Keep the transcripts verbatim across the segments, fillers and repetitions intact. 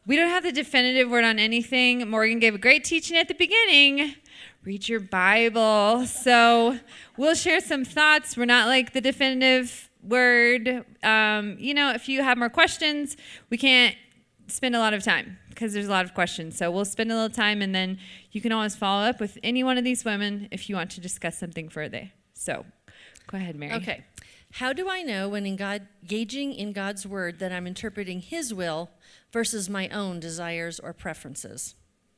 we don't have the definitive word on anything. Morgan gave a great teaching at the beginning. Read your Bible. So we'll share some thoughts. We're not like the definitive word. Um, you know, if you have more questions, we can't spend a lot of time because there's a lot of questions. So we'll spend a little time, and then you can always follow up with any one of these women if you want to discuss something further. So go ahead, Mary. Okay. How do I know when in God, engaging in God's word that I'm interpreting his will versus my own desires or preferences?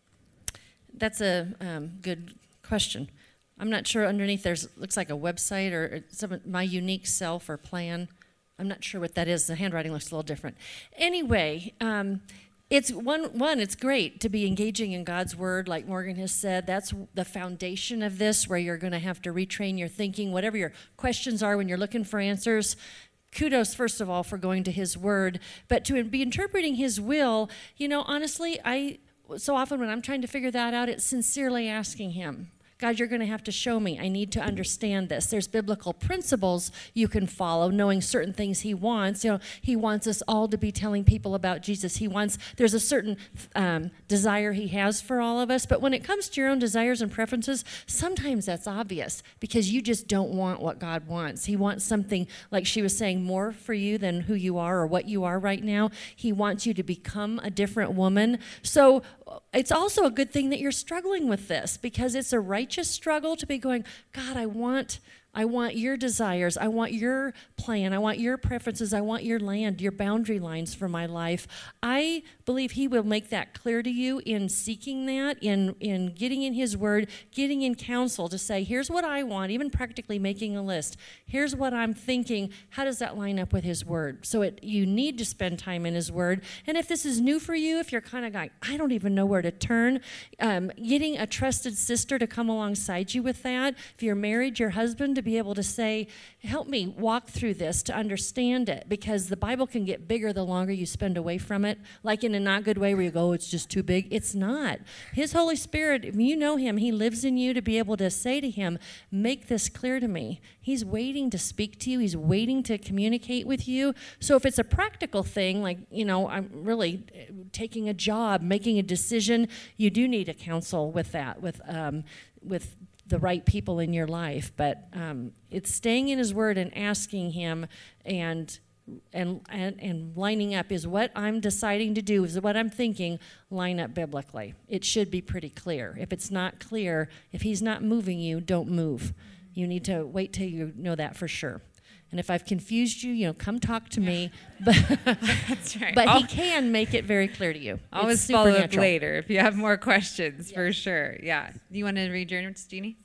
That's a um, good question. I'm not sure underneath there's looks like a website or some my unique self or plan. I'm not sure what that is. The handwriting looks a little different. Anyway, um, it's one, one, it's great to be engaging in God's word, like Morgan has said. That's the foundation of this, where you're going to have to retrain your thinking, whatever your questions are when you're looking for answers. Kudos, first of all, for going to his word. But to be interpreting his will, you know, honestly, I so often when I'm trying to figure that out, it's sincerely asking him, God, you're going to have to show me. I need to understand this. There's biblical principles you can follow, knowing certain things he wants. You know, he wants us all to be telling people about Jesus. He wants, there's a certain um, desire he has for all of us. But when it comes to your own desires and preferences, sometimes that's obvious because you just don't want what God wants. He wants something, like she was saying, more for you than who you are or what you are right now. He wants you to become a different woman. So it's also a good thing that you're struggling with this, because it's a righteous struggle to be going, God, I want I want your desires. I want your plan. I want your preferences. I want your land, your boundary lines for my life. I believe he will make that clear to you in seeking that, in, in getting in his word, getting in counsel to say, here's what I want, even practically making a list. Here's what I'm thinking. How does that line up with his word? So it, you need to spend time in his word. And if this is new for you, if you're kind of going, I don't even know where to turn, um, getting a trusted sister to come alongside you with that. If you're married, your husband to be able to say, help me walk through this to understand it, because the Bible can get bigger the longer you spend away from it, like in a not good way where you go, oh, it's just too big. It's not. His Holy Spirit, if you know him, he lives in you to be able to say to him, make this clear to me. He's waiting to speak to you. He's waiting to communicate with you. So if it's a practical thing, like, you know, I'm really taking a job, making a decision, you do need a counsel with that, with um, with the right people in your life. But um, it's staying in his word and asking him and, and and and lining up, is what I'm deciding to do, is what I'm thinking, line up biblically. It should be pretty clear. If it's not clear, if he's not moving you, don't move. You need to wait till you know that for sure. And if I've confused you, you know, come talk to me. But, That's right. but I'll, he can make it very clear to you. Always It's follow up supernatural. later if you have more questions, Yeah. for sure. Yeah. You want to read yours, Jeannie?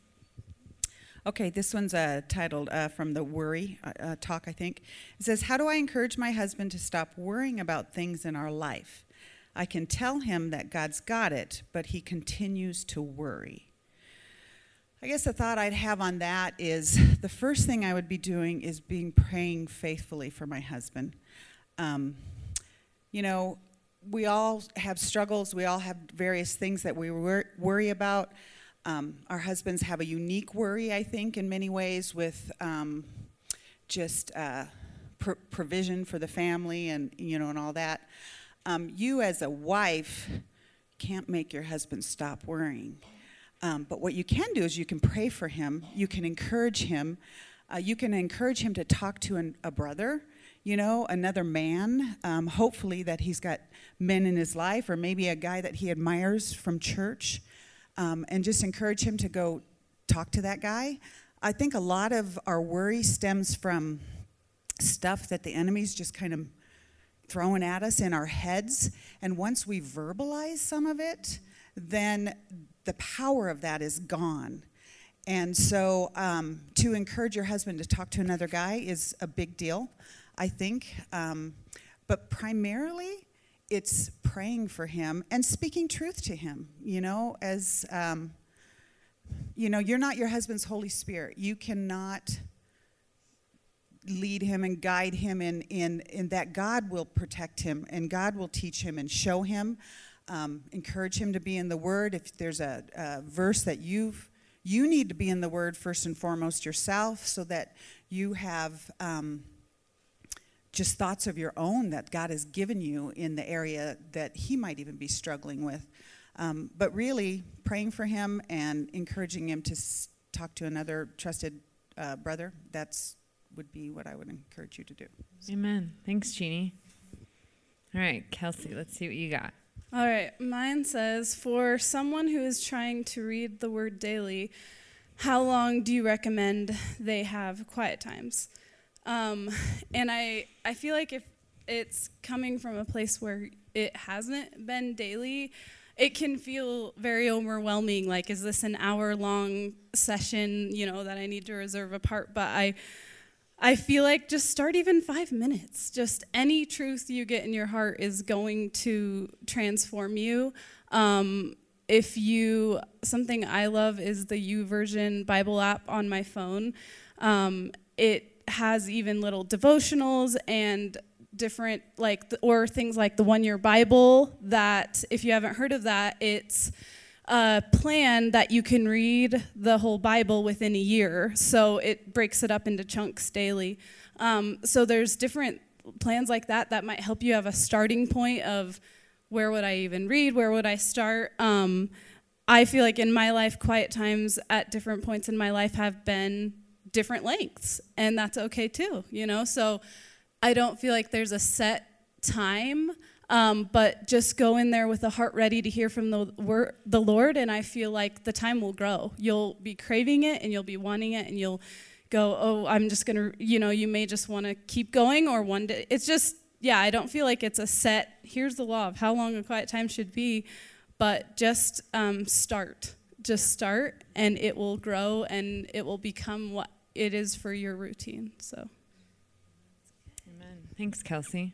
Okay, this one's uh, titled uh, from the Worry uh, uh, Talk, I think. It says, how do I encourage my husband to stop worrying about things in our life? I can tell him that God's got it, but he continues to worry. I guess the thought I'd have on that is the first thing I would be doing is being praying faithfully for my husband. Um, you know, we all have struggles. We all have various things that we wor- worry about. Um, our husbands have a unique worry, I think, in many ways, with um, just uh, pr- provision for the family and, you know, and all that. Um, you as a wife can't make your husband stop worrying. Um, but what you can do is you can pray for him. You can encourage him. Uh, you can encourage him to talk to an, a brother, you know, another man, um, hopefully that he's got men in his life, or maybe a guy that he admires from church, um, and just encourage him to go talk to that guy. I think a lot of our worry stems from stuff that the enemy's just kind of throwing at us in our heads. And once we verbalize some of it, then the power of that is gone. And so um, to encourage your husband to talk to another guy is a big deal, I think. Um, but primarily, it's praying for him and speaking truth to him, you know, as, um, you know, you're not your husband's Holy Spirit. You cannot lead him and guide him in, in, in that. God will protect him and God will teach him and show him. Um, encourage him to be in the Word. If there's a, a verse that you've, you need to be in the Word first and foremost yourself, so that you have um, just thoughts of your own that God has given you in the area that he might even be struggling with. Um, but really praying for him and encouraging him to s- talk to another trusted uh, brother, that's would be what I would encourage you to do. Amen. Thanks, Jeannie. All right, Kelsey, let's see what you got. All right, mine says, for someone who is trying to read the word daily, how long do you recommend they have quiet times? Um, and I, I feel like if it's coming from a place where it hasn't been daily, it can feel very overwhelming. Like, is this an hour-long session, you know, that I need to reserve apart? But I, I feel like just start even five minutes. Just any truth you get in your heart is going to transform you. Um, if you, something I love is the YouVersion Bible app on my phone. Um, it has even little devotionals and different, like, the, or things like the One Year Bible, that if you haven't heard of that, it's a plan that you can read the whole Bible within a year. So it breaks it up into chunks daily. Um, so there's different plans like that that might help you have a starting point of where would I even read, where would I start. Um, I feel like in my life, quiet times at different points in my life have been different lengths, and that's okay too, you know? So I don't feel like there's a set time, um, but just go in there with a heart ready to hear from the word, the Lord, and I feel like the time will grow. You'll be craving it, and you'll be wanting it, and you'll go, oh, I'm just going to, you know, you may just want to keep going, or one day. It's just, yeah, I don't feel like it's a set, here's the law of how long a quiet time should be, but just um, start. Just start, and it will grow, and it will become what it is for your routine, so. Amen. Thanks, Kelsey.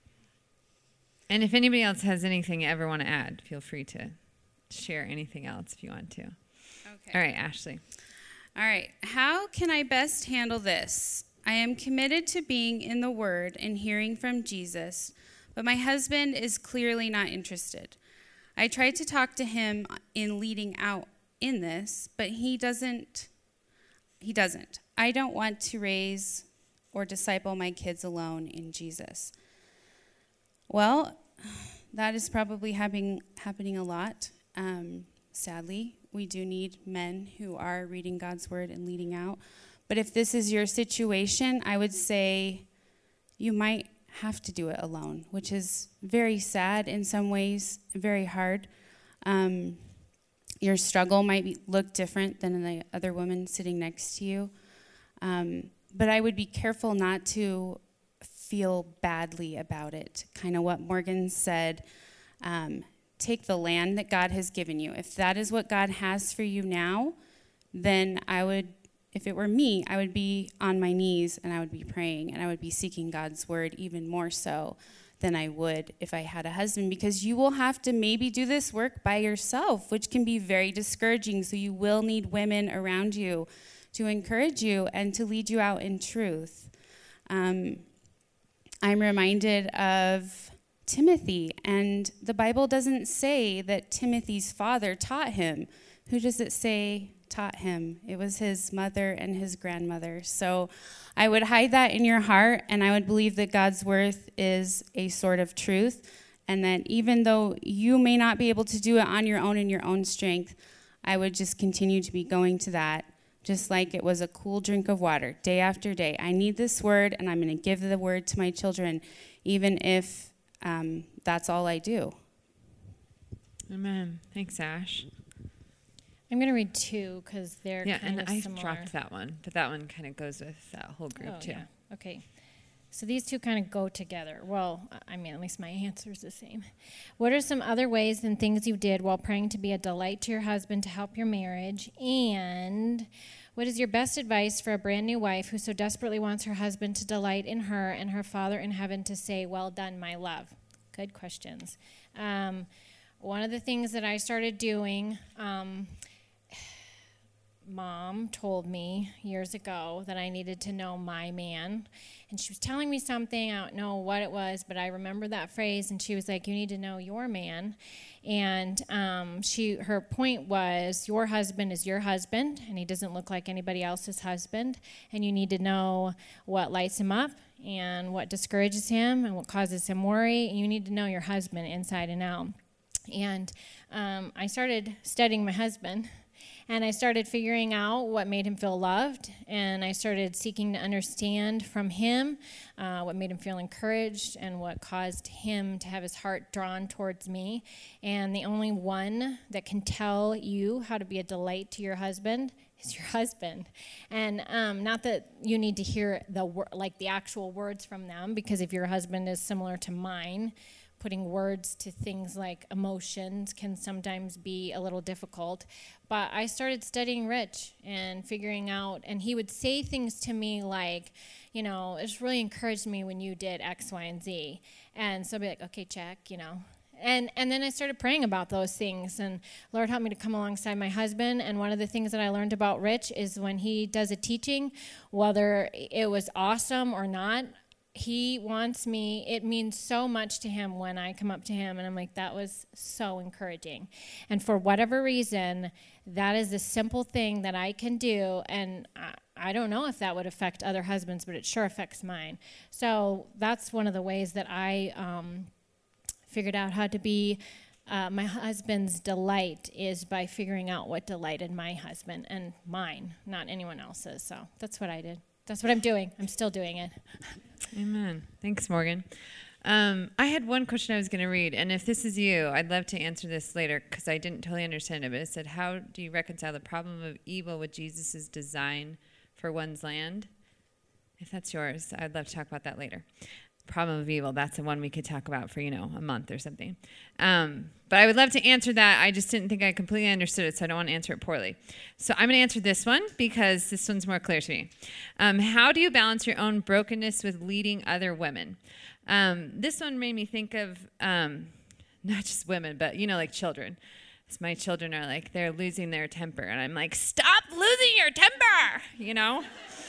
And if anybody else has anything you ever want to add, feel free to share anything else if you want to. Okay. All right, Ashley. All right. How can I best handle this? I am committed to being in the Word and hearing from Jesus, but my husband is clearly not interested. I tried to talk to him in leading out in this, but he doesn't. He doesn't. I don't want to raise or disciple my kids alone in Jesus. Well, that is probably happening happening a lot. Um, sadly, we do need men who are reading God's word and leading out. But if this is your situation, I would say you might have to do it alone, which is very sad in some ways, very hard. Um, your struggle might be, look different than the other woman sitting next to you. Um, but I would be careful not to feel badly about it. Kind of what Morgan said, um, take the land that God has given you. If that is what God has for you now, then I would, if it were me, I would be on my knees and I would be praying and I would be seeking God's word even more so than I would if I had a husband, because you will have to maybe do this work by yourself, which can be very discouraging. So you will need women around you to encourage you and to lead you out in truth. Um, I'm reminded of Timothy, and the Bible doesn't say that Timothy's father taught him. Who does it say taught him? It was his mother and his grandmother. So I would hide that in your heart, and I would believe that God's word is a sword of truth, and that even though you may not be able to do it on your own in your own strength, I would just continue to be going to that, just like it was a cool drink of water, day after day. I need this word, and I'm going to give the word to my children, even if um, that's all I do. Amen. Thanks, Ash. I'm going to read two because they're Yeah, kind and of I similar. dropped that one, but that one kind of goes with that whole group Oh, too. yeah. Okay. So these two kind of go together. Well, I mean, at least my answer is the same. What are some other ways and things you did while praying to be a delight to your husband to help your marriage? And what is your best advice for a brand new wife who so desperately wants her husband to delight in her and her Father in heaven to say, well done, my love? Good questions. Um, one of the things that I started doing, um, mom told me years ago that I needed to know my man. And she was telling me something, I don't know what it was, but I remember that phrase, and she was like, you need to know your man. And um, she, her point was, your husband is your husband, and he doesn't look like anybody else's husband, and you need to know what lights him up and what discourages him and what causes him worry. You need to know your husband inside and out. And um, I started studying my husband, and I started figuring out what made him feel loved, and I started seeking to understand from him uh, what made him feel encouraged and what caused him to have his heart drawn towards me. And the only one that can tell you how to be a delight to your husband is your husband. And um, not that you need to hear the wor- like the actual words from them, because if your husband is similar to mine, putting words to things like emotions can sometimes be a little difficult. But I started studying Rich and figuring out, and he would say things to me like, you know, it's really encouraged me when you did X, Y, and Z. And so I'd be like, okay, check, you know. And and then I started praying about those things, and Lord helped me to come alongside my husband. And one of the things that I learned about Rich is when he does a teaching, whether it was awesome or not, he wants me, it means so much to him when I come up to him and I'm like, that was so encouraging. And for whatever reason, that is a simple thing that I can do, and I, I don't know if that would affect other husbands, but it sure affects mine. So that's one of the ways that I um, figured out how to be uh, my husband's delight, is by figuring out what delighted my husband, and mine, not anyone else's. So that's what I did. That's what I'm doing. I'm still doing it. Amen. Thanks, Morgan. Um, I had one question I was going to read, and if this is you, I'd love to answer this later because I didn't totally understand it, but it said, how do you reconcile the problem of evil with Jesus' design for one's land? If that's yours, I'd love to talk about that later. Problem of evil, that's the one we could talk about for, you know, a month or something. Um, but I would love to answer that. I just didn't think I completely understood it, so I don't want to answer it poorly. So I'm going to answer this one because this one's more clear to me. Um, how do you balance your own brokenness with leading other women? Um, this one made me think of um, not just women, but, you know, like children. So my children are like, they're losing their temper. And I'm like, stop losing your temper, you know?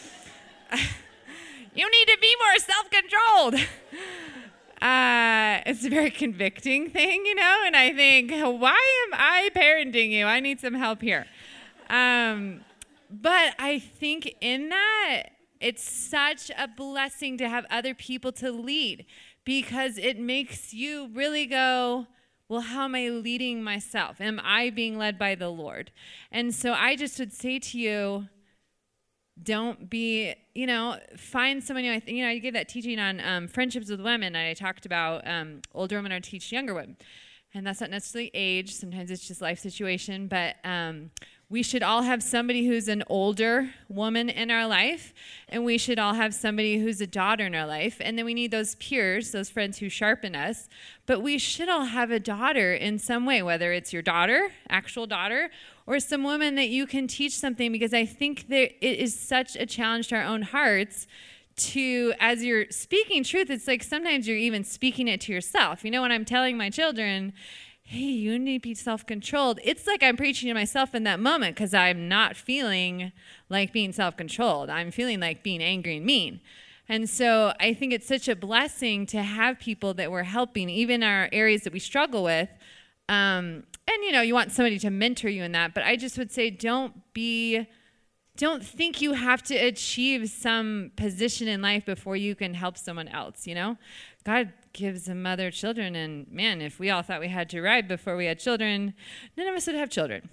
You need to be more self-controlled. Uh, it's a very convicting thing, you know, and I think, why am I parenting you? I need some help here. Um, but I think in that, it's such a blessing to have other people to lead, because it makes you really go, well, how am I leading myself? Am I being led by the Lord? And so I just would say to you, don't be, you know, find someone, you know, I, you know, I gave that teaching on um, friendships with women, and I talked about um, older women are to teach younger women. And that's not necessarily age. Sometimes it's just life situation. But um, we should all have somebody who's an older woman in our life, and we should all have somebody who's a daughter in our life. And then we need those peers, those friends who sharpen us. But we should all have a daughter in some way, whether it's your daughter, actual daughter, or some woman that you can teach something, because I think that it is such a challenge to our own hearts to, as you're speaking truth, it's like sometimes you're even speaking it to yourself. You know, when I'm telling my children, hey, you need to be self-controlled, it's like I'm preaching to myself in that moment, because I'm not feeling like being self-controlled. I'm feeling like being angry and mean. And so I think it's such a blessing to have people that we're helping, even our areas that we struggle with. Um, and, you know, you want somebody to mentor you in that. But I just would say don't be... Don't think you have to achieve some position in life before you can help someone else, you know? God gives a mother children, and man, if we all thought we had to ride before we had children, none of us would have children.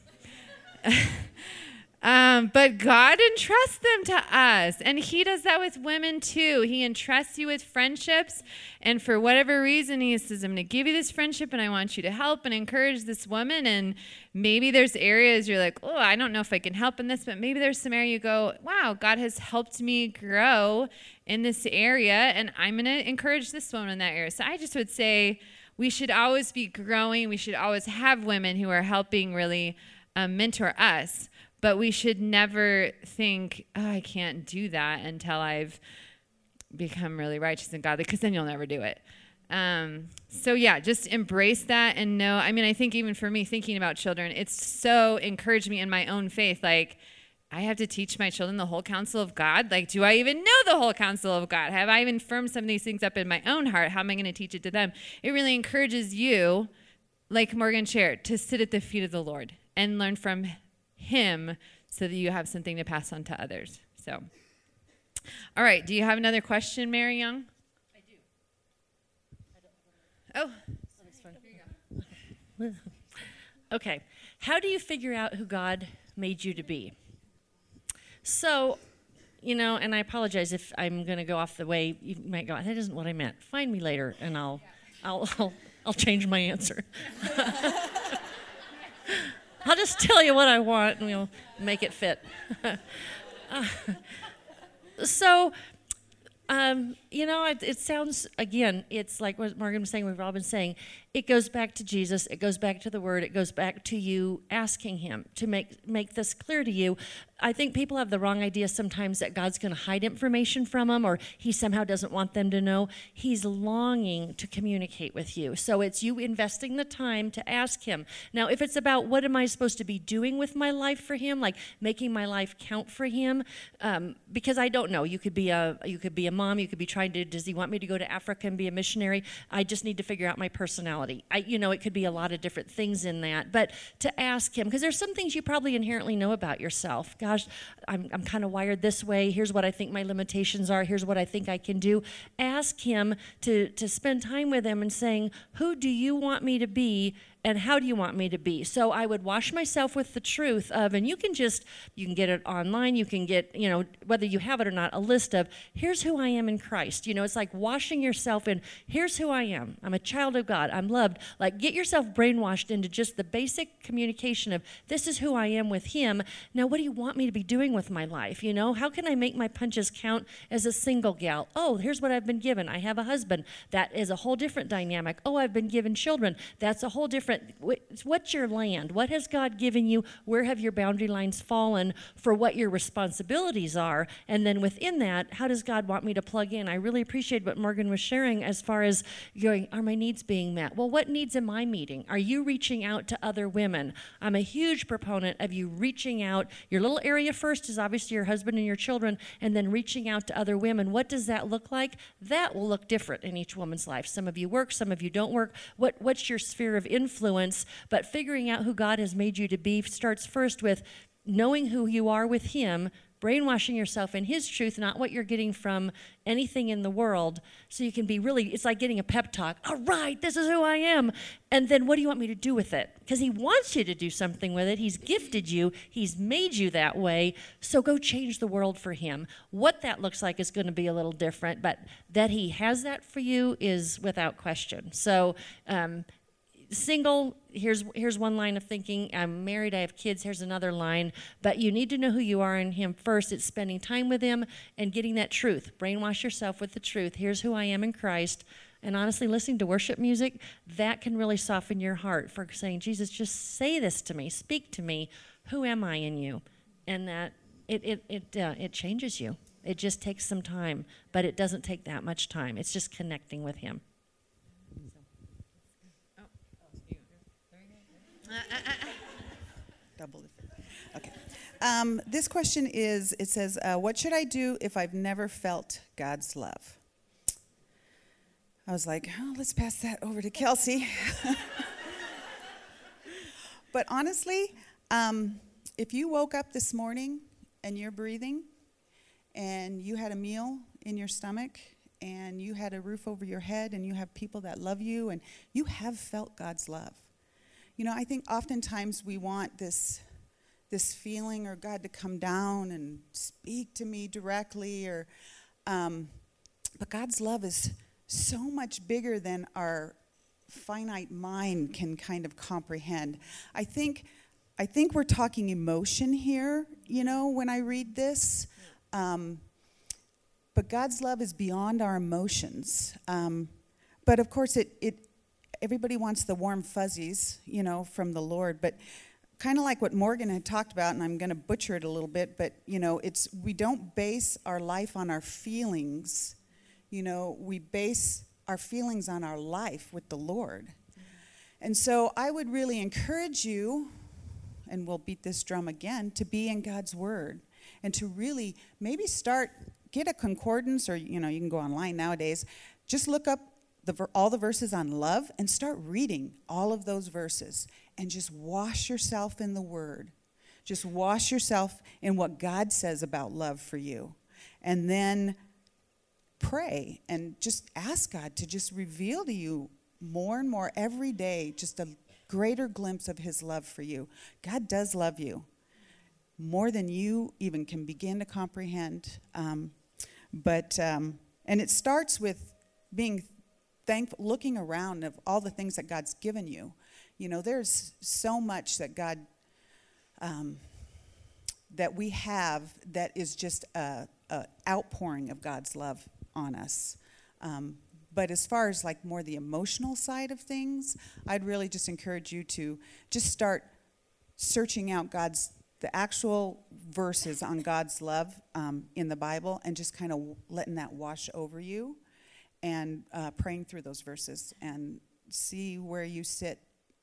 um, but God entrusts them to us, and he does that with women too. He entrusts you with friendships, and for whatever reason, he says, I'm going to give you this friendship, and I want you to help and encourage this woman. And maybe there's areas you're like, oh, I don't know if I can help in this, but maybe there's some area you go, wow, God has helped me grow in this area, and I'm going to encourage this woman in that area. So I just would say we should always be growing. We should always have women who are helping really um, mentor us, but we should never think, oh, I can't do that until I've become really righteous and godly, because then you'll never do it. Um, so yeah, just embrace that and know, I mean, I think even for me thinking about children, it's so encouraged me in my own faith. Like, I have to teach my children the whole counsel of God? Like, do I even know the whole counsel of God? Have I even firmed some of these things up in my own heart? How am I going to teach it to them? It really encourages you, like Morgan shared, to sit at the feet of the Lord and learn from him so that you have something to pass on to others. So, all right. Do you have another question, Mary Young? I do. Oh. Okay. How do you figure out who God made you to be? So, you know, and I apologize if I'm going to go off the way you might go, that isn't what I meant. Find me later and I'll I'll I'll, I'll change my answer. I'll just tell you what I want and we'll make it fit. uh, so, um, you know, it, it sounds, again, it's like what Morgan was saying, what Robin's saying. It goes back to Jesus. It goes back to the Word. It goes back to you asking him to make make this clear to you. I think people have the wrong idea sometimes that God's going to hide information from them or he somehow doesn't want them to know. He's longing to communicate with you. So it's you investing the time to ask him. Now, if it's about what am I supposed to be doing with my life for him, like making my life count for him, um, because I don't know. You could be a you could be a mom. You could be trying to, does he want me to go to Africa and be a missionary? I just need to figure out my personality. I, you know, it could be a lot of different things in that. But to ask him, because there's some things you probably inherently know about yourself. Gosh, I'm, I'm kind of wired this way. Here's what I think my limitations are. Here's what I think I can do. Ask him to, to spend time with him and saying, who do you want me to be and how do you want me to be? So I would wash myself with the truth of, and you can just, you can get it online, you can get, you know, whether you have it or not, a list of, here's who I am in Christ. You know, it's like washing yourself in, here's who I am. I'm a child of God. I'm loved. Like, get yourself brainwashed into just the basic communication of, this is who I am with him. Now, what do you want me to be doing with my life? You know, how can I make my punches count as a single gal? Oh, here's what I've been given. I have a husband. That is a whole different dynamic. Oh, I've been given children. That's a whole different. What's your land? What has God given you? Where have your boundary lines fallen for what your responsibilities are? And then within that, how does God want me to plug in? I really appreciate what Morgan was sharing as far as going, are my needs being met? Well, what needs am I meeting? Are you reaching out to other women? I'm a huge proponent of you reaching out. Your little area first is obviously your husband and your children, and then reaching out to other women. What does that look like? That will look different in each woman's life. Some of you work, some of you don't work. What, what's your sphere of influence? But figuring out who God has made you to be starts first with knowing who you are with him, brainwashing yourself in his truth, not what you're getting from anything in the world, so you can be really, it's like getting a pep talk. All right, this is who I am. And then what do you want me to do with it? Because he wants you to do something with it. He's gifted you. He's made you that way. So go change the world for him. What that looks like is going to be a little different, but that he has that for you is without question. So, um, single, here's here's one line of thinking. I'm married, I have kids, here's another line. But you need to know who you are in him first. It's spending time with him and getting that truth. Brainwash yourself with the truth. Here's who I am in Christ. And honestly, listening to worship music, that can really soften your heart for saying, Jesus, just say this to me. Speak to me. Who am I in you? And that it it it uh, it changes you. It just takes some time, but it doesn't take that much time. It's just connecting with him. Double it. Okay. Um, this question is, it says, uh, what should I do if I've never felt God's love? I was like, oh, let's pass that over to Kelsey. But honestly, um, if you woke up this morning and you're breathing and you had a meal in your stomach and you had a roof over your head and you have people that love you and you have felt God's love. You know, I think oftentimes we want this this feeling or God to come down and speak to me directly, or um, but God's love is so much bigger than our finite mind can kind of comprehend. I think I think we're talking emotion here, you know, when I read this. Um, but God's love is beyond our emotions. Um, but of course, it it. Everybody wants the warm fuzzies, you know, from the Lord, but kind of like what Morgan had talked about, and I'm going to butcher it a little bit, but, you know, it's we don't base our life on our feelings. You know, we base our feelings on our life with the Lord. And so I would really encourage you, and we'll beat this drum again, to be in God's Word and to really maybe start, get a concordance, or, you know, you can go online nowadays. Just look up the, all the verses on love and start reading all of those verses and just wash yourself in the Word. Just wash yourself in what God says about love for you. And then pray and just ask God to just reveal to you more and more every day, just a greater glimpse of his love for you. God does love you more than you even can begin to comprehend. Um, but, um, and it starts with being thankful, looking around of all the things that God's given you. You know, there's so much that God, um, that we have that is just a, a outpouring of God's love on us. Um, but as far as like more the emotional side of things, I'd really just encourage you to just start searching out God's, the actual verses on God's love um, in the Bible, and just kind of letting that wash over you, and uh, praying through those verses and see where you sit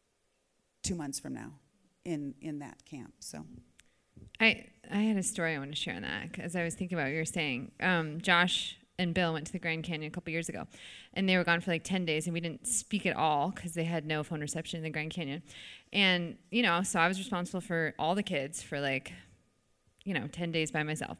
two months from now in, in that camp. So I I had a story I want to share on that, as I was thinking about what you were saying. Um, Josh and Bill went to the Grand Canyon a couple years ago, and they were gone for like ten days, and we didn't speak at all because they had no phone reception in the Grand Canyon. And, you know, so I was responsible for all the kids for like, you know, ten days by myself.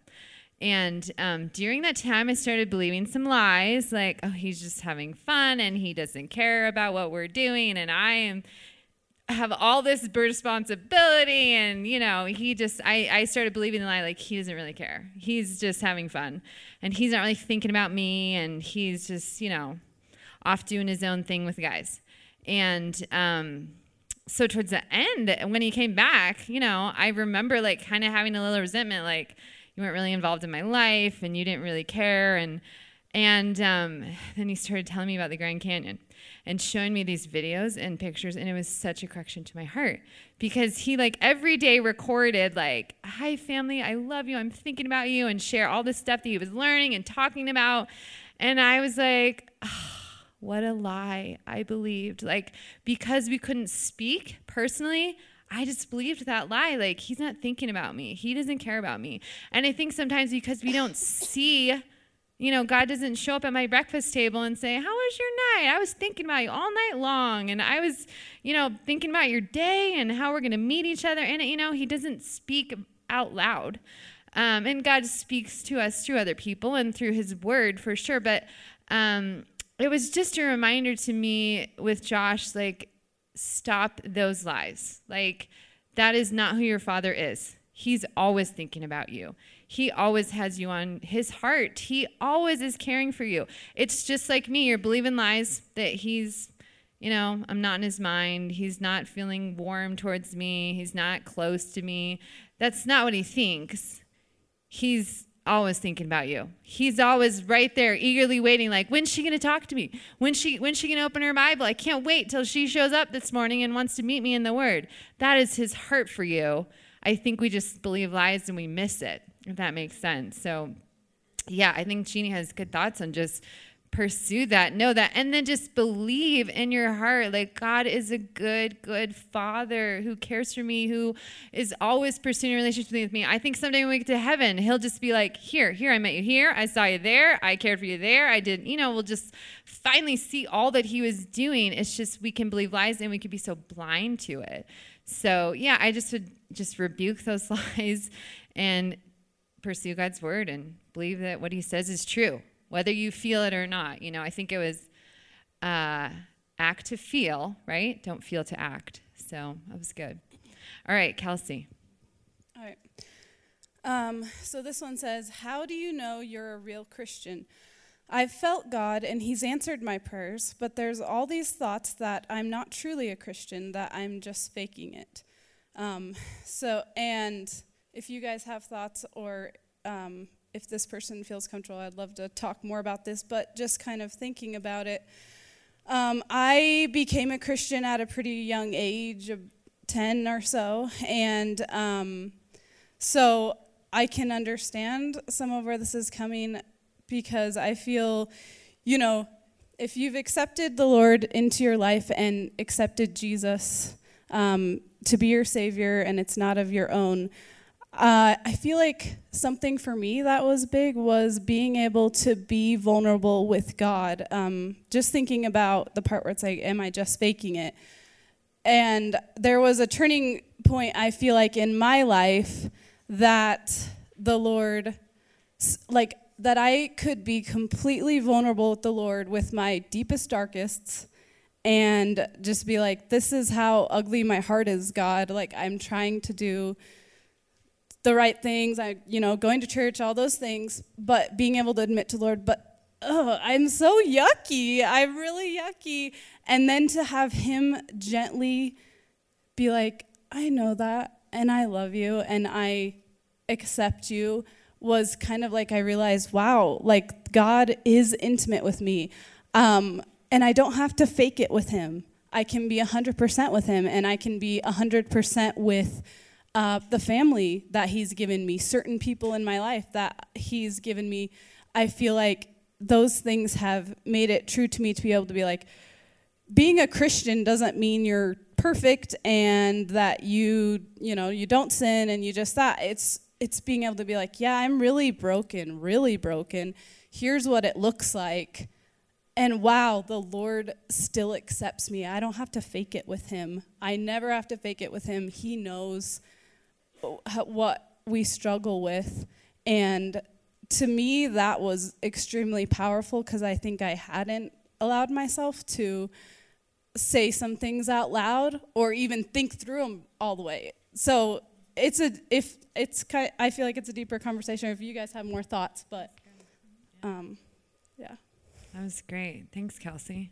And um, during that time, I started believing some lies, like, oh, he's just having fun, and he doesn't care about what we're doing, and I am... have all this responsibility, and, you know, he just, I, I started believing the lie, like, he doesn't really care. He's just having fun, and he's not really thinking about me, and he's just, you know, off doing his own thing with the guys. And um, so towards the end, when he came back, you know, I remember, like, kind of having a little resentment, like, you weren't really involved in my life, and you didn't really care, and, and um, then he started telling me about the Grand Canyon and showing me these videos and pictures, and it was such a correction to my heart, because he, like, every day recorded, like, hi, family, I love you, I'm thinking about you, and share all this stuff that he was learning and talking about. And I was like, oh, what a lie I believed. Like, because we couldn't speak personally, I just believed that lie. Like, he's not thinking about me. He doesn't care about me. And I think sometimes because we don't see... You know, God doesn't show up at my breakfast table and say, how was your night? I was thinking about you all night long. And I was, you know, thinking about your day and how we're going to meet each other. And, you know, he doesn't speak out loud. Um, and God speaks to us through other people and through his word for sure. But um, it was just a reminder to me with Josh, like, stop those lies. Like, that is not who your father is. He's always thinking about you. He always has you on his heart. He always is caring for you. It's just like me. You're believing lies that he's, you know, I'm not in his mind. He's not feeling warm towards me. He's not close to me. That's not what he thinks. He's always thinking about you. He's always right there, eagerly waiting, like, when's she going to talk to me? When's she, when's she going to open her Bible? I can't wait till she shows up this morning and wants to meet me in the Word. That is his heart for you. I think we just believe lies and we miss it, if that makes sense. So, yeah, I think Jeannie has good thoughts on just pursue that, know that, and then just believe in your heart, like, God is a good, good father who cares for me, who is always pursuing a relationship with me. I think someday when we get to heaven, he'll just be like, here, here, I met you here, I saw you there, I cared for you there, I did, you know, we'll just finally see all that he was doing. It's just we can believe lies and we can be so blind to it. So, yeah, I just would just rebuke those lies and pursue God's word and believe that what he says is true, whether you feel it or not. You know, I think it was uh, act to feel, right? Don't feel to act. So that was good. All right, Kelsey. All right. Um, so this one says, how do you know you're a real Christian? I've felt God, and he's answered my prayers, but there's all these thoughts that I'm not truly a Christian, that I'm just faking it. Um, so, and if you guys have thoughts, or um, if this person feels comfortable, I'd love to talk more about this, but just kind of thinking about it. Um, I became a Christian at a pretty young age, of ten or so, and um, so I can understand some of where this is coming, because I feel, you know, if you've accepted the Lord into your life and accepted Jesus um, to be your savior and it's not of your own. Uh, I feel like something for me that was big was being able to be vulnerable with God. Um, just thinking about the part where it's like, am I just faking it? And there was a turning point, I feel like, in my life that the Lord, like, that I could be completely vulnerable with the Lord with my deepest, darkests, and just be like, this is how ugly my heart is, God. Like, I'm trying to do the right things, I, you know, going to church, all those things, but being able to admit to the Lord, but oh, I'm so yucky. I'm really yucky. And then to have him gently be like, I know that, and I love you, and I accept you, was kind of like I realized, wow, like God is intimate with me. Um, and I don't have to fake it with him. I can be one hundred percent with him, and I can be one hundred percent with uh, the family that he's given me, certain people in my life that he's given me. I feel like those things have made it true to me to be able to be like, being a Christian doesn't mean you're perfect and that you, you know, you don't sin and you just that. It's it's being able to be like, yeah, I'm really broken, really broken. Here's what it looks like. And wow, the Lord still accepts me. I don't have to fake it with him. I never have to fake it with him. He knows what we struggle with. And to me, that was extremely powerful because I think I hadn't allowed myself to say some things out loud or even think through them all the way. So it's a if it's kind. I feel like it's a deeper conversation. If you guys have more thoughts, but um, yeah. That was great. Thanks, Kelsey.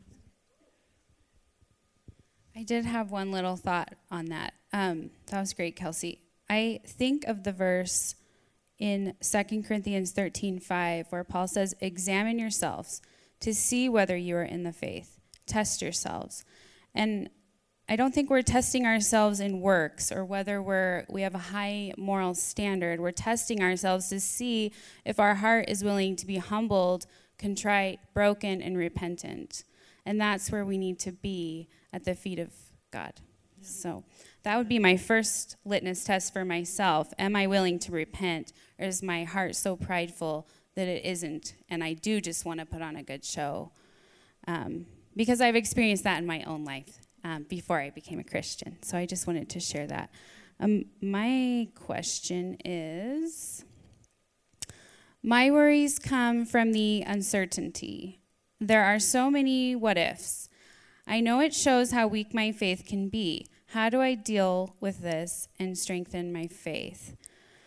I did have one little thought on that. Um, that was great, Kelsey. I think of the verse in Second Corinthians thirteen five where Paul says, examine yourselves to see whether you are in the faith. Test yourselves. And I don't think we're testing ourselves in works or whether we're we have a high moral standard. We're testing ourselves to see if our heart is willing to be humbled, contrite, broken, and repentant. And that's where we need to be at the feet of God. Yeah. So that would be my first litmus test for myself. Am I willing to repent, or is my heart so prideful that it isn't, and I do just want to put on a good show? Um, because I've experienced that in my own life um, before I became a Christian. So I just wanted to share that. Um, my question is, my worries come from the uncertainty. There are so many what ifs. I know it shows how weak my faith can be. How do I deal with this and strengthen my faith?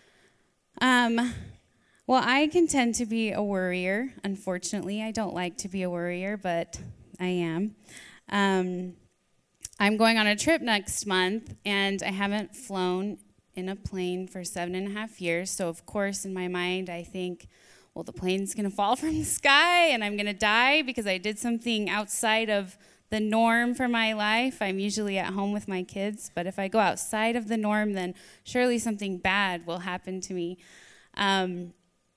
Um, well, I can tend to be a worrier. Unfortunately, I don't like to be a worrier, but I am. Um, I'm going on a trip next month, and I haven't flown in a plane for seven and a half years. So, of course, in my mind, I think, well, the plane's going to fall from the sky, and I'm going to die because I did something outside of the norm for my life. I'm usually at home with my kids, but if I go outside of the norm, then surely something bad will happen to me. Um,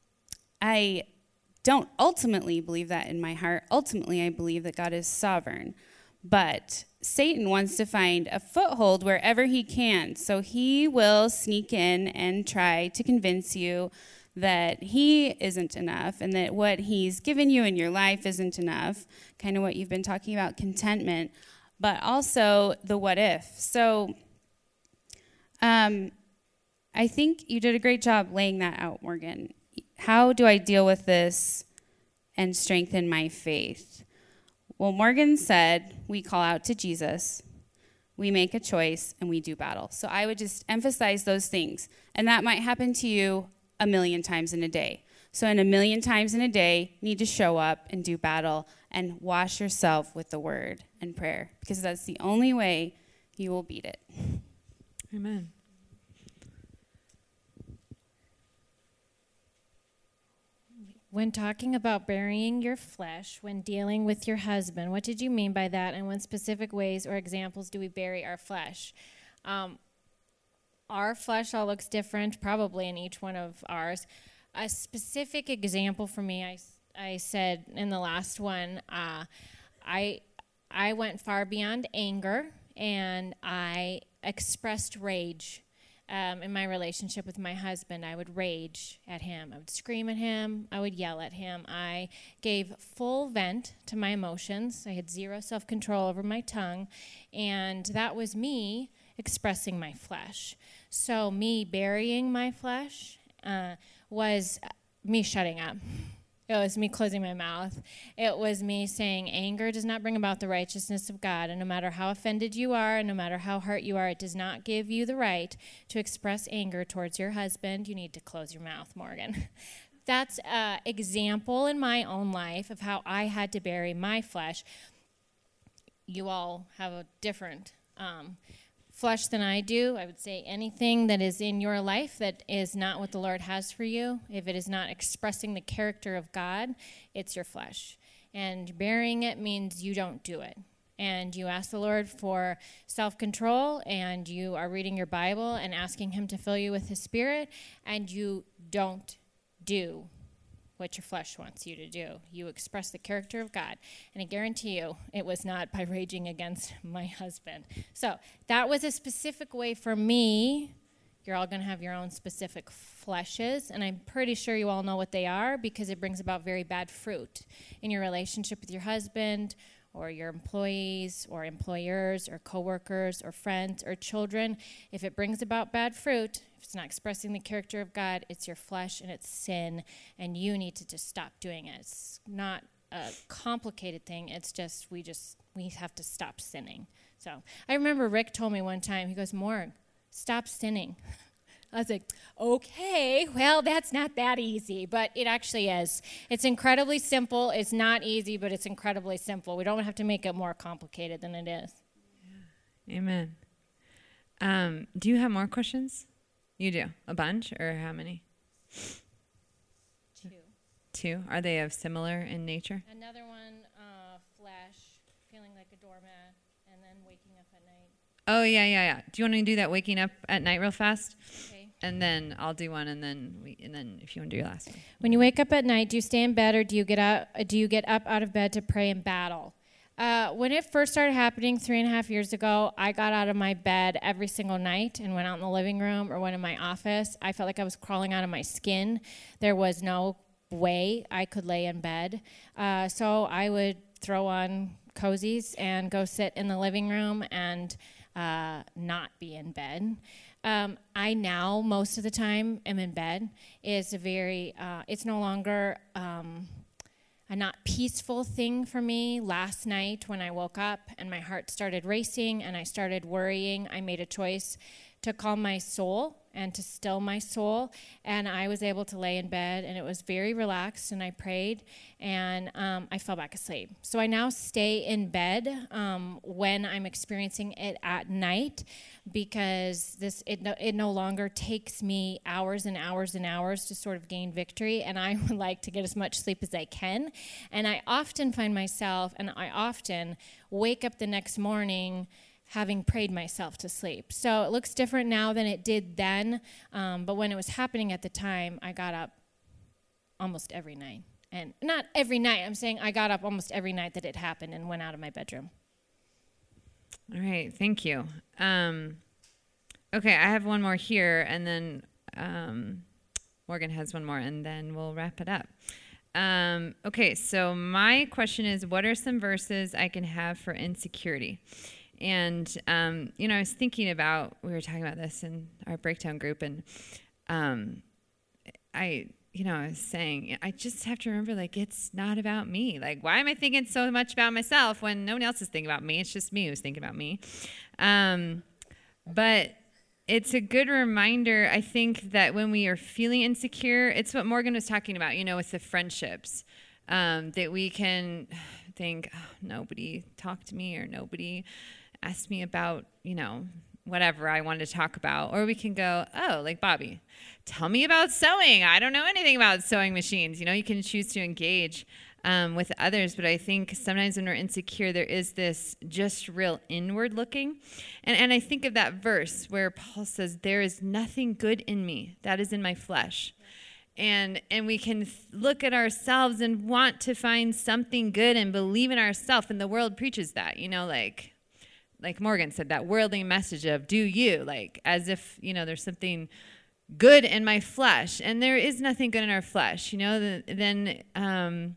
I don't ultimately believe that in my heart. Ultimately, I believe that God is sovereign, but Satan wants to find a foothold wherever he can, so he will sneak in and try to convince you that he isn't enough and that what he's given you in your life isn't enough, kind of what you've been talking about, contentment, but also the what if. So um, I think you did a great job laying that out, Morgan. How do I deal with this and strengthen my faith? Well, Morgan said we call out to Jesus, we make a choice, and we do battle. So I would just emphasize those things, and that might happen to you a million times in a day. So in a million times in a day, you need to show up and do battle and wash yourself with the word and prayer, because that's the only way you will beat it. Amen. When talking about burying your flesh when dealing with your husband, what did you mean by that, and what specific ways or examples do we bury our flesh? Um, Our flesh all looks different, probably in each one of ours. A specific example for me, I, I said in the last one, uh, I I went far beyond anger, and I expressed rage um, in my relationship with my husband. I would rage at him. I would scream at him. I would yell at him. I gave full vent to my emotions. I had zero self-control over my tongue, and that was me expressing my flesh. So me burying my flesh uh, was me shutting up. It was me closing my mouth. It was me saying anger does not bring about the righteousness of God. And no matter how offended you are, and no matter how hurt you are, it does not give you the right to express anger towards your husband. You need to close your mouth, Morgan. That's an example in my own life of how I had to bury my flesh. You all have a different um, flesh than I do. I would say anything that is in your life that is not what the Lord has for you, if it is not expressing the character of God, it's your flesh. And burying it means you don't do it. And you ask the Lord for self-control, and you are reading your Bible and asking him to fill you with his Spirit, and you don't do what your flesh wants you to do. You express the character of God. And I guarantee you, it was not by raging against my husband. So that was a specific way for me. You're all going to have your own specific fleshes, and I'm pretty sure you all know what they are because it brings about very bad fruit in your relationship with your husband or your employees or employers or coworkers or friends or children. If it brings about bad fruit, if it's not expressing the character of God, it's your flesh and it's sin, and you need to just stop doing it. It's not a complicated thing. It's just we just we have to stop sinning. So I remember Rick told me one time, he goes, Morg, stop sinning. I was like, okay, well, that's not that easy, but it actually is. It's incredibly simple. It's not easy, but it's incredibly simple. We don't have to make it more complicated than it is. Yeah. Amen. Um, do you have more questions? You do? A bunch, or how many? Two. Two? Are they of similar in nature? Another one, uh, flesh, feeling like a doormat, and then waking up at night. Oh, yeah, yeah, yeah. Do you want to do that waking up at night real fast? Okay. And then I'll do one, and then we, and then if you want to do your last one. When you wake up at night, do you stay in bed, or do you get out? Do you get up out of bed to pray and battle? Uh, when it first started happening three and a half years ago, I got out of my bed every single night and went out in the living room or went in my office. I felt like I was crawling out of my skin. There was no way I could lay in bed. Uh, so I would throw on cozies and go sit in the living room and uh, not be in bed. Um, I now, most of the time, am in bed. It's a very, uh, it's no longer um, a not peaceful thing for me. Last night when I woke up and my heart started racing and I started worrying, I made a choice to calm my soul and to still my soul, and I was able to lay in bed, and it was very relaxed, and I prayed, and um, I fell back asleep. So I now stay in bed um, when I'm experiencing it at night, because this it no, it no longer takes me hours and hours and hours to sort of gain victory, and I would like to get as much sleep as I can. And I often find myself, and I often wake up the next morning having prayed myself to sleep. So it looks different now than it did then, um, but when it was happening at the time, I got up almost every night. And not every night, I'm saying I got up almost every night that it happened and went out of my bedroom. All right, thank you. Um, okay, I have one more here, and then um, Morgan has one more, and then we'll wrap it up. Um, okay, so my question is, what are some verses I can have for insecurity? And, um, you know, I was thinking about, we were talking about this in our breakdown group, and um, I, you know, I was saying, I just have to remember, like, it's not about me. Like, why am I thinking so much about myself when no one else is thinking about me? It's just me who's thinking about me. Um, but it's a good reminder, I think, that when we are feeling insecure, it's what Morgan was talking about, you know, with the friendships, um, that we can think, oh, nobody talked to me, or nobody asked me about, you know, whatever I wanted to talk about. Or we can go, oh, like Bobby, tell me about sewing. I don't know anything about sewing machines. You know, you can choose to engage um, with others. But I think sometimes when we're insecure, there is this just real inward looking. And, and I think of that verse where Paul says, there is nothing good in me that is in my flesh. And and we can look at ourselves and want to find something good and believe in ourselves. And the world preaches that, you know, like, like Morgan said, that worldly message of do you, like as if, you know, there's something good in my flesh, and there is nothing good in our flesh, you know. The, then, um,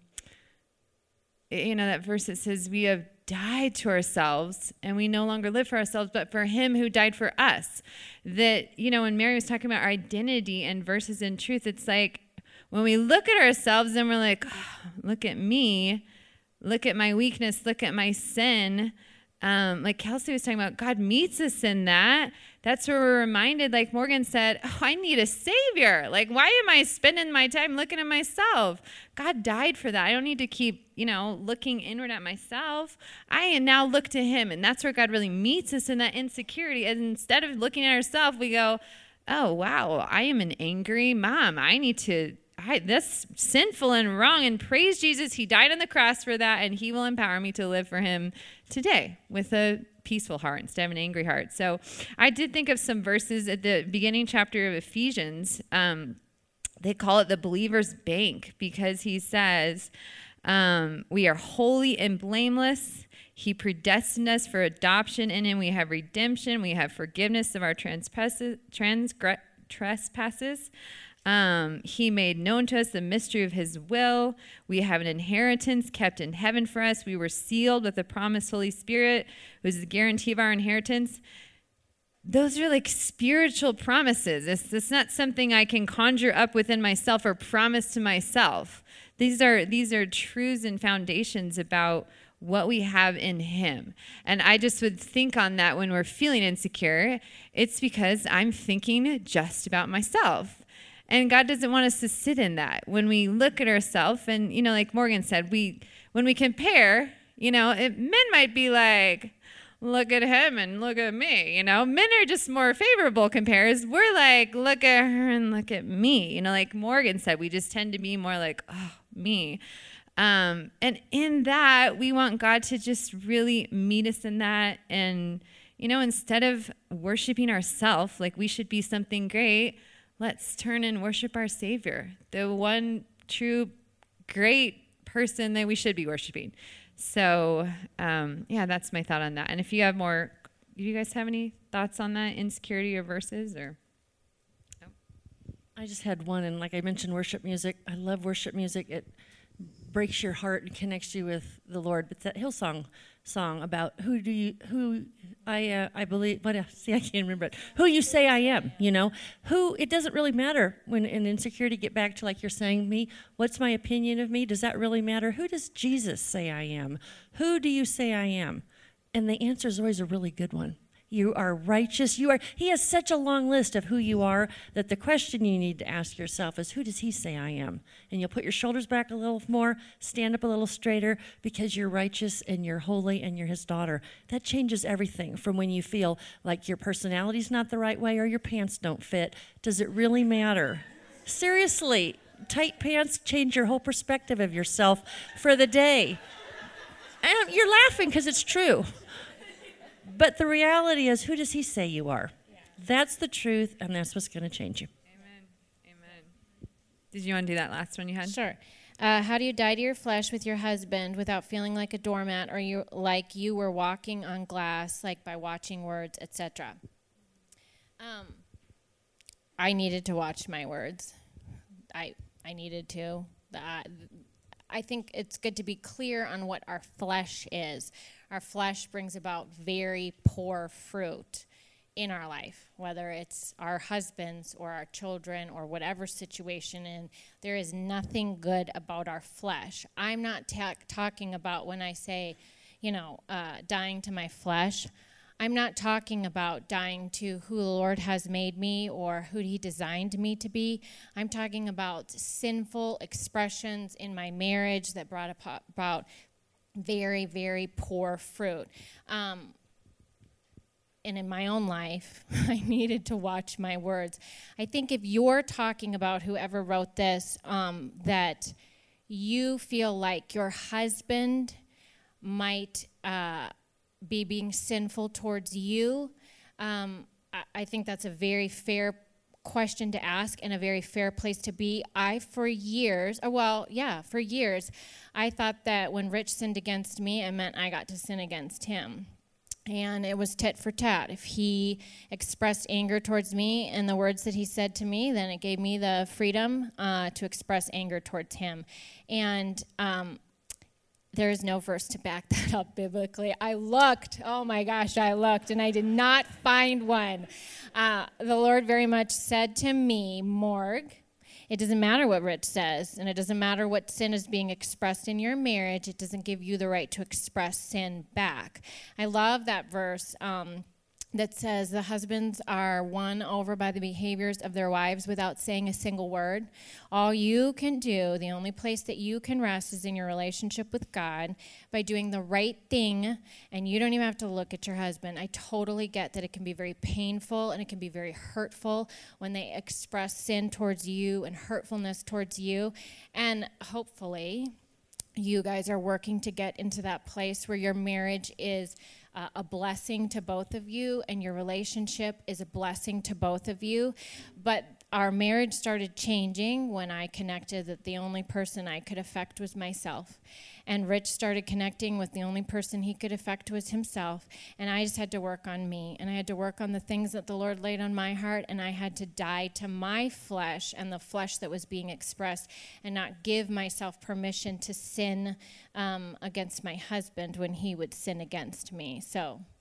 you know, that verse that says we have died to ourselves and we no longer live for ourselves, but for him who died for us. That, you know, when Mary was talking about our identity and versus in truth, it's like when we look at ourselves and we're like, oh, look at me, look at my weakness, look at my sin. Um, like Kelsey was talking about, God meets us in that. That's where we're reminded, like Morgan said, oh, I need a savior. Like, why am I spending my time looking at myself? God died for that. I don't need to keep, you know, looking inward at myself. I now look to him. And that's where God really meets us in that insecurity. And instead of looking at ourselves, we go, oh, wow, I am an angry mom. I need to I, that's sinful and wrong, and praise Jesus. He died on the cross for that, and he will empower me to live for him today with a peaceful heart instead of an angry heart. So I did think of some verses at the beginning chapter of Ephesians. Um, they call it the believer's bank because he says, um, we are holy and blameless. He predestined us for adoption. In him we have redemption. We have forgiveness of our trespasses. Transgre- trespasses. Um, he made known to us the mystery of his will. We have an inheritance kept in heaven for us. We were sealed with the promised Holy Spirit, who is the guarantee of our inheritance. Those are like spiritual promises. It's, it's not something I can conjure up within myself or promise to myself. These are, these are truths and foundations about what we have in him. And I just would think on that when we're feeling insecure. It's because I'm thinking just about myself. And God doesn't want us to sit in that. When we look at ourselves, and, you know, like Morgan said, we when we compare, you know, it, men might be like, look at him and look at me, you know. Men are just more favorable compares. We're like, look at her and look at me. You know, like Morgan said, we just tend to be more like, oh, me. Um, and in that, we want God to just really meet us in that. And, you know, instead of worshiping ourselves like we should be something great, let's turn and worship our Savior, the one true great person that we should be worshiping. So, um, yeah, that's my thought on that. And if you have more, do you guys have any thoughts on that, insecurity or verses? Or no? I just had one, and like I mentioned, worship music. I love worship music. It breaks your heart and connects you with the Lord. But that Hillsong song about who do you, who I, uh, I believe, what, see, I can't remember it. Who you say I am, you know? Who, it doesn't really matter when in insecurity, get back to like you're saying me, what's my opinion of me? Does that really matter? Who does Jesus say I am? Who do you say I am? And the answer is always a really good one. You are righteous. You are. He has such a long list of who you are that the question you need to ask yourself is, who does he say I am? And you'll put your shoulders back a little more, stand up a little straighter because you're righteous and you're holy and you're his daughter. That changes everything from when you feel like your personality's not the right way or your pants don't fit. Does it really matter? Seriously, tight pants change your whole perspective of yourself for the day. And you're laughing because it's true. But the reality is, who does he say you are? Yeah. That's the truth, and that's what's going to change you. Amen. Amen. Did you want to do that last one you had? Sure. Uh, how do you die to your flesh with your husband without feeling like a doormat or you like you were walking on glass, like by watching words, et cetera? Um, I needed to watch my words. I I needed to. Uh, I think it's good to be clear on what our flesh is. Our flesh brings about very poor fruit in our life, whether it's our husbands or our children or whatever situation, and there is nothing good about our flesh. I'm not ta- talking about when I say, you know, uh, dying to my flesh. I'm not talking about dying to who the Lord has made me or who he designed me to be. I'm talking about sinful expressions in my marriage that brought about very, very poor fruit. Um, and in my own life, I needed to watch my words. I think if you're talking about whoever wrote this, um, that you feel like your husband might uh, be being sinful towards you, um, I, I think that's a very fair question to ask and a very fair place to be. I, for years, or well, yeah, for years, I thought that when Rich sinned against me, it meant I got to sin against him. And it was tit for tat. If he expressed anger towards me in the words that he said to me, then it gave me the freedom uh, to express anger towards him. And um, there is no verse to back that up biblically. I looked, oh my gosh, I looked, and I did not find one. Uh, the Lord very much said to me, Morg, it doesn't matter what Rich says, and it doesn't matter what sin is being expressed in your marriage. It doesn't give you the right to express sin back. I love that verse um, that says the husbands are won over by the behaviors of their wives without saying a single word. All you can do, the only place that you can rest is in your relationship with God by doing the right thing, and you don't even have to look at your husband. I totally get that it can be very painful and it can be very hurtful when they express sin towards you and hurtfulness towards you, and hopefully you guys are working to get into that place where your marriage is Uh, a blessing to both of you, and your relationship is a blessing to both of you. But our marriage started changing when I connected that the only person I could affect was myself. And Rich started connecting with the only person he could affect was himself. And I just had to work on me. And I had to work on the things that the Lord laid on my heart. And I had to die to my flesh and the flesh that was being expressed, and not give myself permission to sin um, against my husband when he would sin against me. So